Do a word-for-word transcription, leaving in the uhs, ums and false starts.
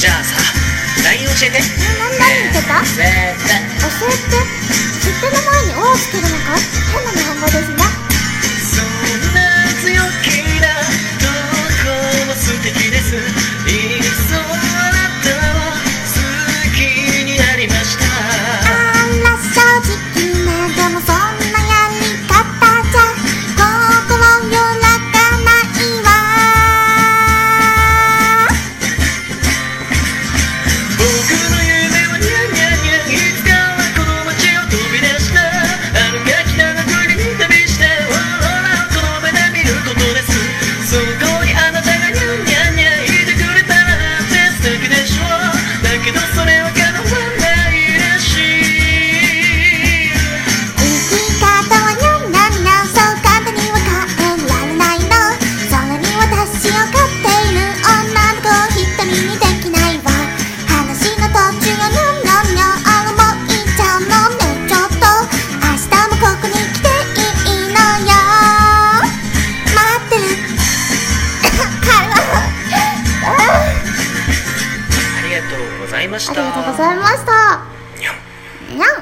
じゃあさ ライン 教えて。 何何言ってた？ 教えて教えて。知ってる前に「お」をつけるのか？変な日本語ですね。 そんな強気なとこも素敵です。いっそあなたを好きになりました。 あら正直ね、でもそんなやり方じゃ心揺らがないわ。 僕の夢はニャンニャンニャン、いつかはこの街を飛び出した。あのガキな国に旅してオーロラをこの目で見ることです。そこにあなたがニャンニャンニャンいてくれたらなんて素敵でしょう。だけどそれは叶わないらしい。 生き方はニャンニャンニャン、そう簡単には変えられないの。それに私を飼っている女の子を一人にできないわ。話の途中はニャンニャンニャン、あらもういいじゃんのね、ちょっと明日もここに来ていいのよ。待ってる会話ありがとうございました。 ありがとうございました。 にゃんにゃん。